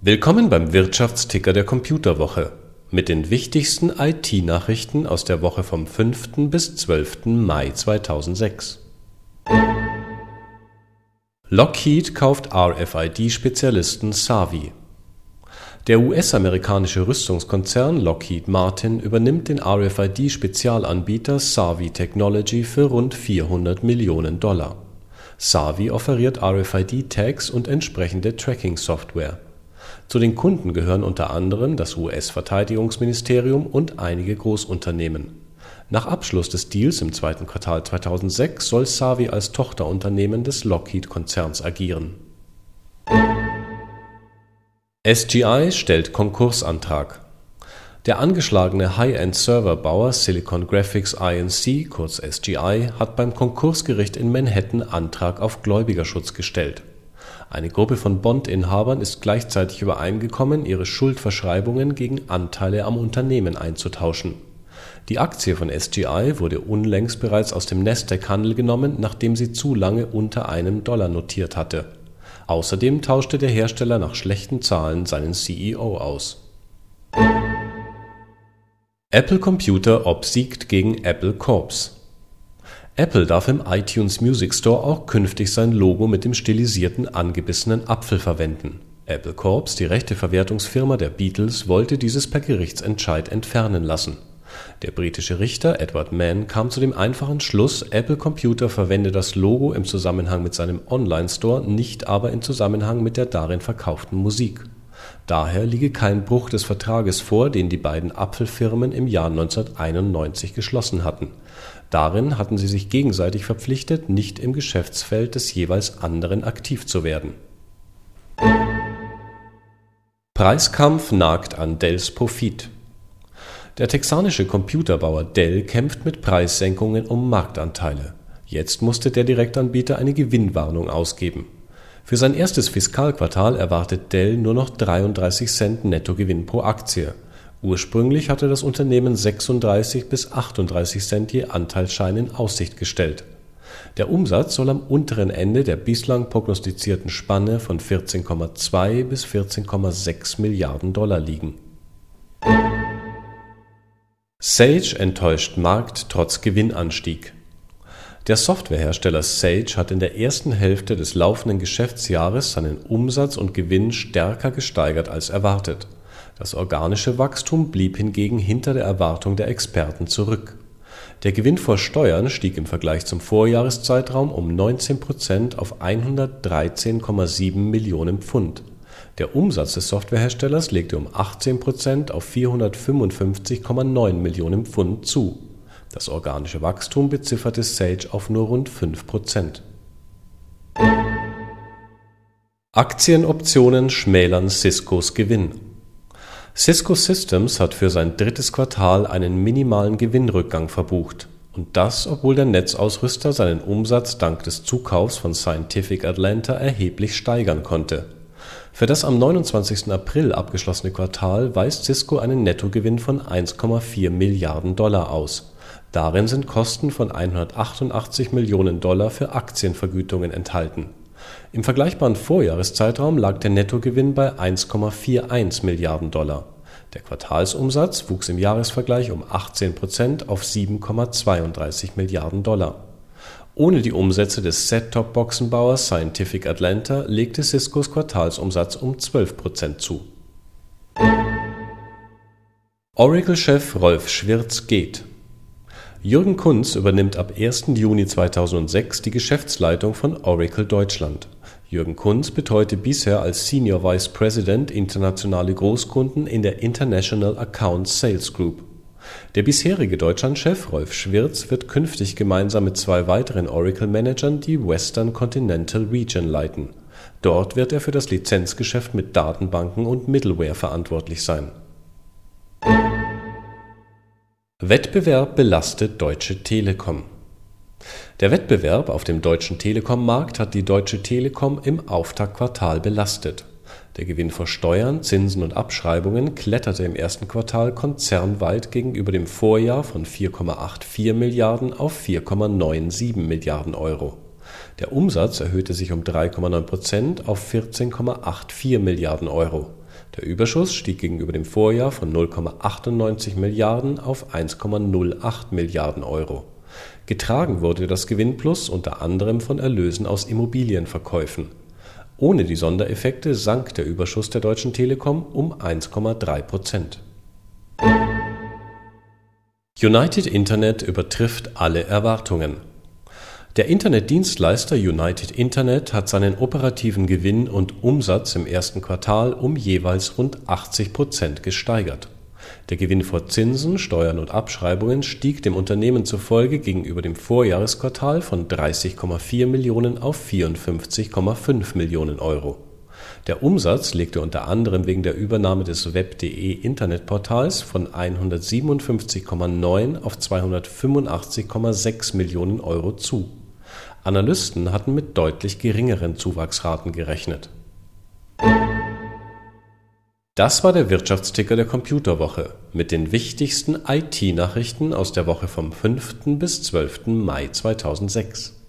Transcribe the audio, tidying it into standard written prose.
Willkommen beim Wirtschaftsticker der Computerwoche mit den wichtigsten IT-Nachrichten aus der Woche vom 5. bis 12. Mai 2006. Lockheed kauft RFID-Spezialisten Savi. Der US-amerikanische Rüstungskonzern Lockheed Martin übernimmt den RFID-Spezialanbieter Savi Technology für rund $400 Millionen. Savi offeriert RFID-Tags und entsprechende Tracking-Software. Zu den Kunden gehören unter anderem das US-Verteidigungsministerium und einige Großunternehmen. Nach Abschluss des Deals im zweiten Quartal 2006 soll Savi als Tochterunternehmen des Lockheed-Konzerns agieren. SGI stellt Konkursantrag. Der angeschlagene High-End-Serverbauer Silicon Graphics Inc. kurz SGI hat beim Konkursgericht in Manhattan Antrag auf Gläubigerschutz gestellt. Eine Gruppe von Bondinhabern ist gleichzeitig übereingekommen, ihre Schuldverschreibungen gegen Anteile am Unternehmen einzutauschen. Die Aktie von SGI wurde unlängst bereits aus dem Nasdaq-Handel genommen, nachdem sie zu lange unter $1 notiert hatte. Außerdem tauschte der Hersteller nach schlechten Zahlen seinen CEO aus. Apple Computer obsiegt gegen Apple Corps. Apple darf im iTunes Music Store auch künftig sein Logo mit dem stilisierten, angebissenen Apfel verwenden. Apple Corps, die Rechteverwertungsfirma der Beatles, wollte dieses per Gerichtsentscheid entfernen lassen. Der britische Richter Edward Mann kam zu dem einfachen Schluss, Apple Computer verwende das Logo im Zusammenhang mit seinem Online-Store, nicht aber im Zusammenhang mit der darin verkauften Musik. Daher liege kein Bruch des Vertrages vor, den die beiden Apfelfirmen im Jahr 1991 geschlossen hatten. Darin hatten sie sich gegenseitig verpflichtet, nicht im Geschäftsfeld des jeweils anderen aktiv zu werden. Preiskampf nagt an Dells Profit. Der texanische Computerbauer Dell kämpft mit Preissenkungen um Marktanteile. Jetzt musste der Direktanbieter eine Gewinnwarnung ausgeben. Für sein erstes Fiskalquartal erwartet Dell nur noch 33 Cent Nettogewinn pro Aktie. Ursprünglich hatte das Unternehmen 36 bis 38 Cent je Anteilsschein in Aussicht gestellt. Der Umsatz soll am unteren Ende der bislang prognostizierten Spanne von 14,2 bis 14,6 Milliarden $ liegen. Sage enttäuscht Markt trotz Gewinnanstieg. Der Softwarehersteller Sage hat in der ersten Hälfte des laufenden Geschäftsjahres seinen Umsatz und Gewinn stärker gesteigert als erwartet. Das organische Wachstum blieb hingegen hinter der Erwartung der Experten zurück. Der Gewinn vor Steuern stieg im Vergleich zum Vorjahreszeitraum um 19% auf 113,7 Millionen Pfund. Der Umsatz des Softwareherstellers legte um 18% auf 455,9 Millionen Pfund zu. Das organische Wachstum bezifferte Sage auf nur rund 5%. Aktienoptionen schmälern Ciscos Gewinn. Cisco Systems hat für sein drittes Quartal einen minimalen Gewinnrückgang verbucht. Und das, obwohl der Netzausrüster seinen Umsatz dank des Zukaufs von Scientific Atlanta erheblich steigern konnte. Für das am 29. April abgeschlossene Quartal weist Cisco einen Nettogewinn von $1,4 Milliarden aus. Darin sind Kosten von $188 Millionen für Aktienvergütungen enthalten. Im vergleichbaren Vorjahreszeitraum lag der Nettogewinn bei $1,41 Milliarden. Der Quartalsumsatz wuchs im Jahresvergleich um 18% auf $7,32 Milliarden. Ohne die Umsätze des Set-Top-Boxenbauers Scientific Atlanta legte Ciscos Quartalsumsatz um 12% zu. Oracle-Chef Rolf Schwirtz geht. Jürgen Kunz übernimmt ab 1. Juni 2006 die Geschäftsleitung von Oracle Deutschland. Jürgen Kunz betreute bisher als Senior Vice President internationale Großkunden in der International Account Sales Group. Der bisherige Deutschlandchef Rolf Schwirtz wird künftig gemeinsam mit 2 weiteren Oracle-Managern die Western Continental Region leiten. Dort wird er für das Lizenzgeschäft mit Datenbanken und Middleware verantwortlich sein. Wettbewerb belastet Deutsche Telekom. Der Wettbewerb auf dem deutschen Telekom-Markt hat die Deutsche Telekom im Auftaktquartal belastet. Der Gewinn vor Steuern, Zinsen und Abschreibungen kletterte im ersten Quartal konzernweit gegenüber dem Vorjahr von 4,84 Milliarden auf 4,97 Milliarden Euro. Der Umsatz erhöhte sich um 3,9% auf 14,84 Milliarden Euro. Der Überschuss stieg gegenüber dem Vorjahr von 0,98 Milliarden auf 1,08 Milliarden Euro. Getragen wurde das Gewinnplus unter anderem von Erlösen aus Immobilienverkäufen. Ohne die Sondereffekte sank der Überschuss der Deutschen Telekom um 1,3%. United Internet übertrifft alle Erwartungen. Der Internetdienstleister United Internet hat seinen operativen Gewinn und Umsatz im ersten Quartal um jeweils rund 80% gesteigert. Der Gewinn vor Zinsen, Steuern und Abschreibungen stieg dem Unternehmen zufolge gegenüber dem Vorjahresquartal von 30,4 Millionen auf 54,5 Millionen Euro. Der Umsatz legte unter anderem wegen der Übernahme des web.de Internetportals von 157,9 auf 285,6 Millionen Euro zu. Analysten hatten mit deutlich geringeren Zuwachsraten gerechnet. Das war der Wirtschaftsticker der Computerwoche mit den wichtigsten IT-Nachrichten aus der Woche vom 5. bis 12. Mai 2006.